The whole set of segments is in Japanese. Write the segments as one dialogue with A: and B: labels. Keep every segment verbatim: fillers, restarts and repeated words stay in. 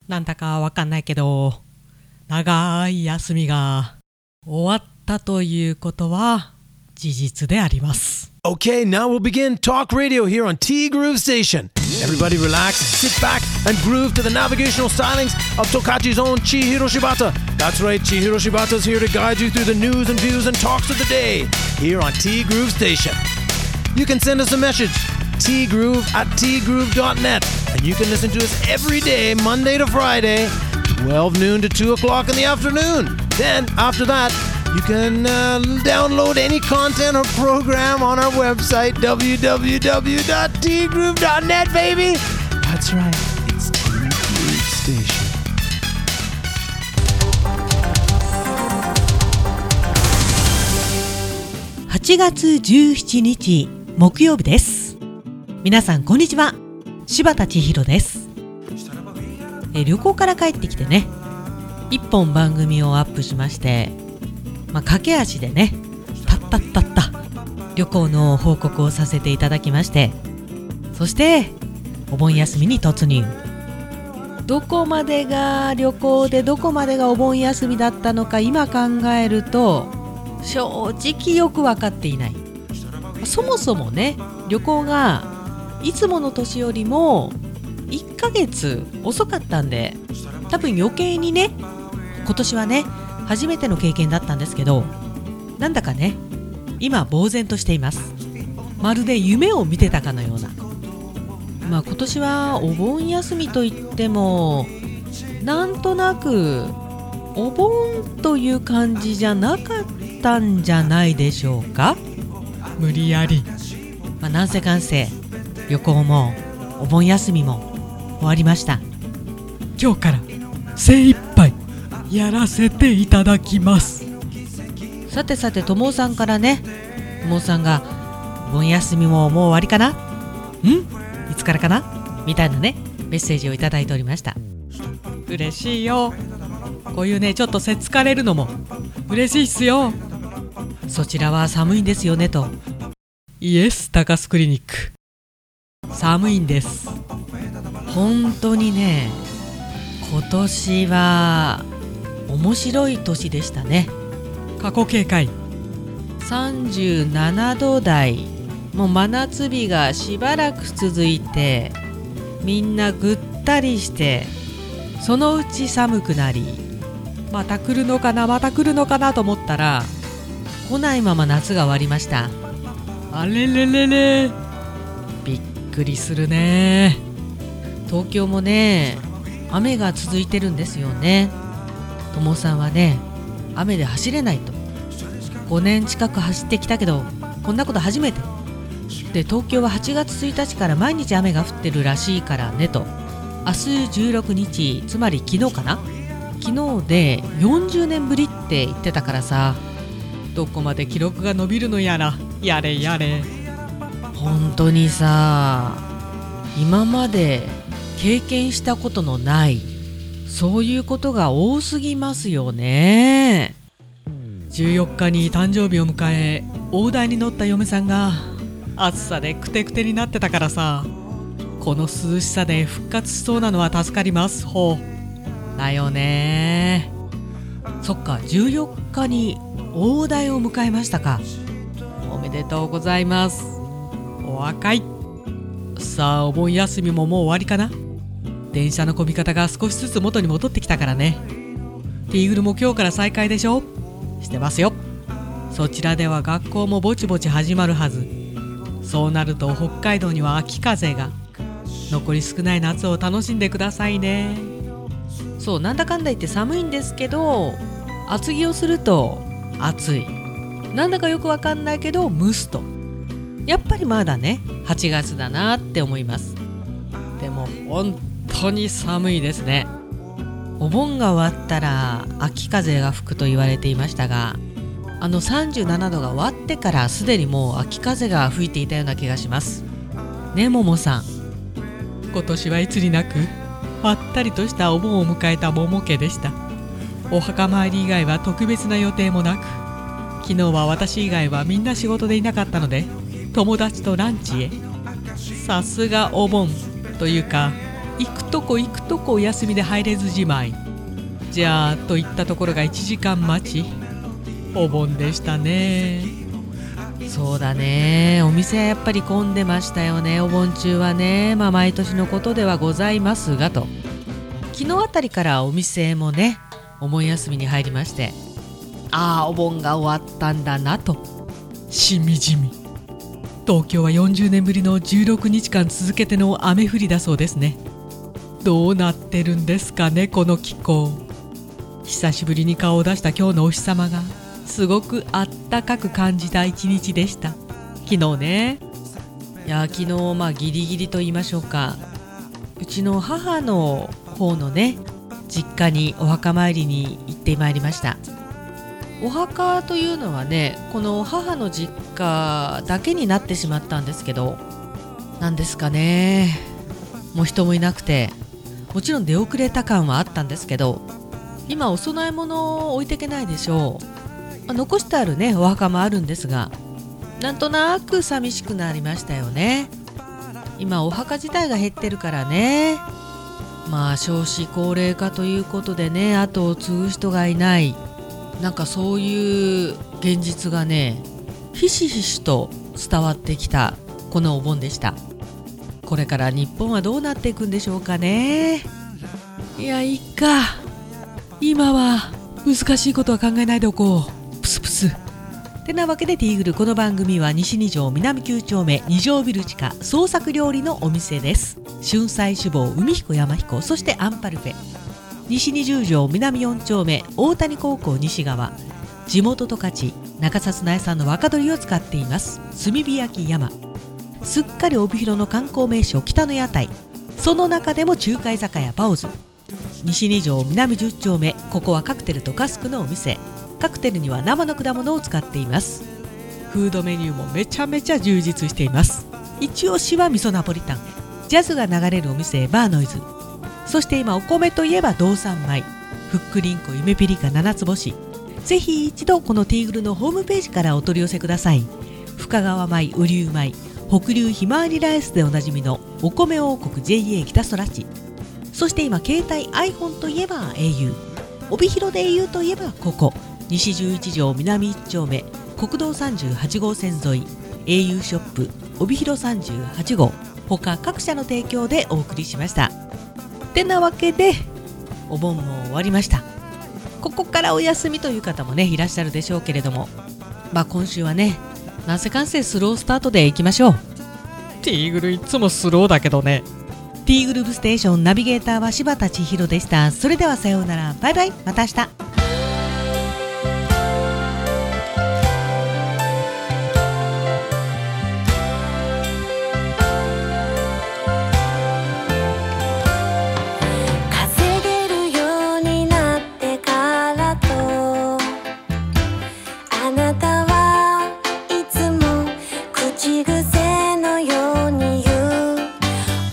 A: なんだかわかんないけど、長い休みが終わったということは事実であります。
B: Okay, now we'll begin Talk Radio here on T-Groove Station. Everybody relax, sit back, and groove to the navigational stylings of Tokachi's own Chihiro Shibata. That's right, Chihiro Shibata is here to guide you through the news and views and talks of the day here on T-Groove Station. You can send us a message, tgroove at tgroove dot net, and you can listen to us every day, Monday to Friday, twelve noon to two o'clock in the afternoon. Then, after that, you can uh, download any content or program on our website, w w w dot t groove dot net, baby. That's right, it's T-Groove Station.
A: はちがつじゅうしちにち木曜日です。皆さんこんにちは、柴田千尋です。え旅行から帰ってきてね、いっぽん番組をアップしまして、まあ、駆け足でね、たったったった旅行の報告をさせていただきまして、そしてお盆休みに突入。どこまでが旅行でどこまでがお盆休みだったのか今考えると正直よく分かっていない。そもそもね、旅行がいつもの年よりもいっかげつ遅かったんで、多分余計にね、今年はね初めての経験だったんですけど、なんだかね今呆然としています。まるで夢を見てたかのような。まあ今年はお盆休みといってもなんとなくお盆という感じじゃなかったんじゃないでしょうか。無理やり、まあ、なんせかんせ旅行もお盆休みも終わりました。今日から精一杯やらせていただきます。さてさて、ともさんからね、ともさんがお盆休みももう終わりかな、んいつからかなみたいなねメッセージをいただいておりました。嬉しいよ。こういうねちょっとせっつかれるのも嬉しいっすよ。そちらは寒いんですよねと。イエス高須クリニック、寒いんです。本当にね、今年は面白い年でしたね。過去警戒さんじゅうななど台、もう真夏日がしばらく続いて、みんなぐったりして、そのうち寒くなり、また来るのかなまた来るのかなと思ったら来ないまま夏が終わりました。あれれれれ、びっくりするね。東京もね雨が続いてるんですよね。ともさんはね雨で走れないと。ごねん近く走ってきたけどこんなこと初めてで、東京ははちがつついたちから毎日雨が降ってるらしいからねと。明日じゅうろくにち、つまり昨日かな、昨日でよんじゅうねんぶりって言ってたからさ、どこまで記録が伸びるのやら、やれやれ。本当にさ、今まで経験したことのないそういうことが多すぎますよね。じゅうよっかに誕生日を迎え、大台に乗った嫁さんが暑さでくてくてになってたからさ、この涼しさで復活しそうなのは助かりますほうだよね。そっか、じゅうよっかに大台を迎えましたか。おめでとうございます。お若い。さあお盆休みももう終わりかな。電車の混み方が少しずつ元に戻ってきたからね。ティーグルも今日から再開でしょ。してますよ。そちらでは学校もぼちぼち始まるはず。そうなると北海道には秋風が。残り少ない夏を楽しんでくださいね。そう、なんだかんだ言って寒いんですけど、厚着をすると暑い。なんだかよくわかんないけど蒸すと、やっぱりまだねはちがつだなって思います。でも本当に寒いですね。お盆が終わったら秋風が吹くと言われていましたが、あのさんじゅうななどが終わってからすでにもう秋風が吹いていたような気がしますね。ももさん、今年はいつになくまったりとしたお盆を迎えた桃家でした。お墓参り以外は特別な予定もなく、昨日は私以外はみんな仕事でいなかったので友達とランチへ。さすがお盆というか行くとこ行くとこお休みで入れずじまい。じゃあといったところがいちじかん待ち。お盆でしたね。そうだね、お店はやっぱり混んでましたよね、お盆中はね。まあ毎年のことではございますがと。昨日あたりからお店もねお盆休みに入りまして、ああお盆が終わったんだなとしみじみ。東京はよんじゅうねんぶりのじゅうろくにちかん続けての雨降りだそうですね。どうなってるんですかねこの気候。久しぶりに顔を出した今日のお日様がすごくあったかく感じた一日でした。昨日ね、いや昨日まあギリギリと言いましょうか、うちの母の方のね実家にお墓参りに行ってまいりました。お墓というのはねこの母の実家だけになってしまったんですけど、なんですかね、もう人もいなくて、もちろん出遅れた感はあったんですけど、今お供え物を置いていけないでしょう。まあ、残してあるねお墓もあるんですが、なんとなく寂しくなりましたよね。今お墓自体が減ってるからね。まあ少子高齢化ということでね、後を継ぐ人がいない、なんかそういう現実がねひしひしと伝わってきたこのお盆でした。これから日本はどうなっていくんでしょうかね。いやいいか、今は難しいことは考えないでおこう、プスプス。てなわけでティーグル、この番組は西に条南きゅう丁目に条ビル地下創作料理のお店です。春菜志望、海彦山彦、そしてアンパルフェ。西にじゅう条南よん丁目大谷高校西側、地元十勝中札内産の若鶏を使っています炭火焼き山。すっかり帯広の観光名所北の屋台、その中でも中華居酒屋パオズ。西に条南じゅう丁目、ここはカクテルとカスクのお店。カクテルには生の果物を使っています。フードメニューもめちゃめちゃ充実しています。一押しは味噌ナポリタン、ジャズが流れるお店バーノイズ。そして今お米といえば道産米、ふっくりんこゆめぴりか七つ星。ぜひ一度このティーグルのホームページからお取り寄せください。深川米、雨竜米、北流ひまわりライスでおなじみのお米王国 ジェイエー 北空地。そして今携帯 iPhone といえば エーユー、 帯広で エーユー といえばここ西じゅういち条南いち丁目国道さんじゅうはち号線沿い エーユー ショップ帯広さんじゅうはち号、他各社の提供でお送りしました。てなわけでお盆も終わりました。ここからお休みという方もねいらっしゃるでしょうけれども、まあ今週はねなんせかんせスロースタートでいきましょう。ティーグルいつもスローだけどね。ティーグループステーションナビゲーターは柴田千尋でした。それではさようなら、バイバイ、また明日。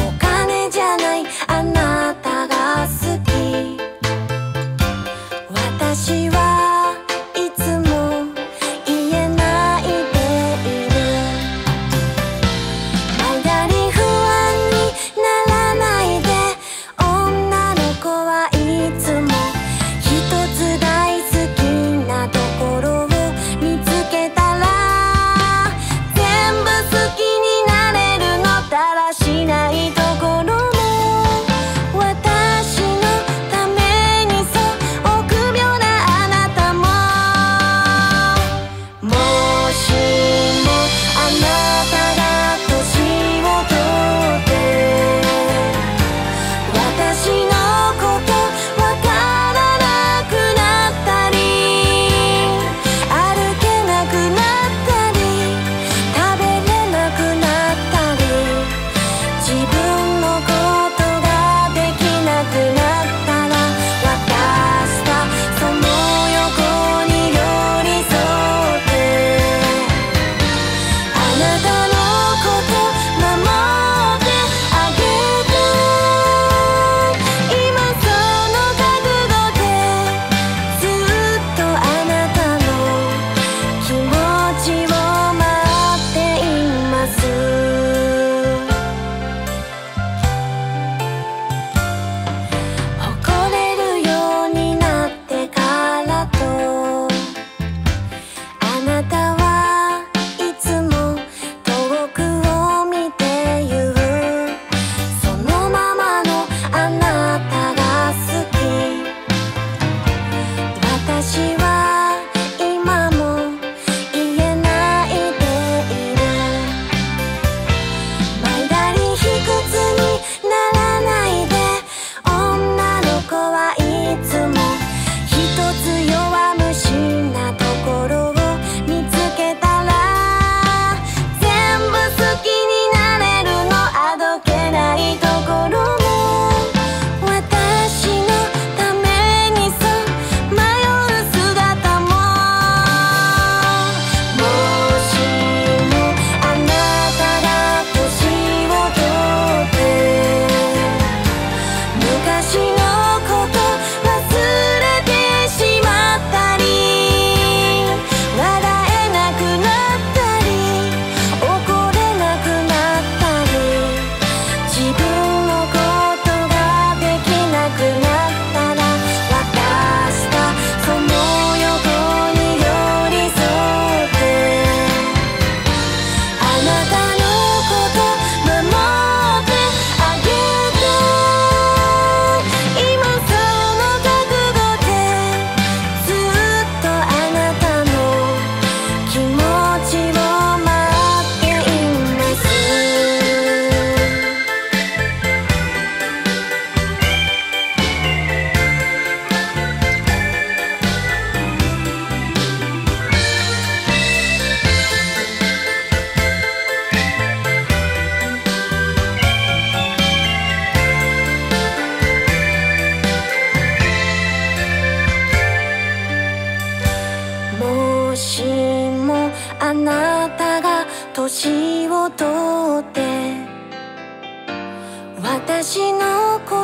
C: 私足を取って私の声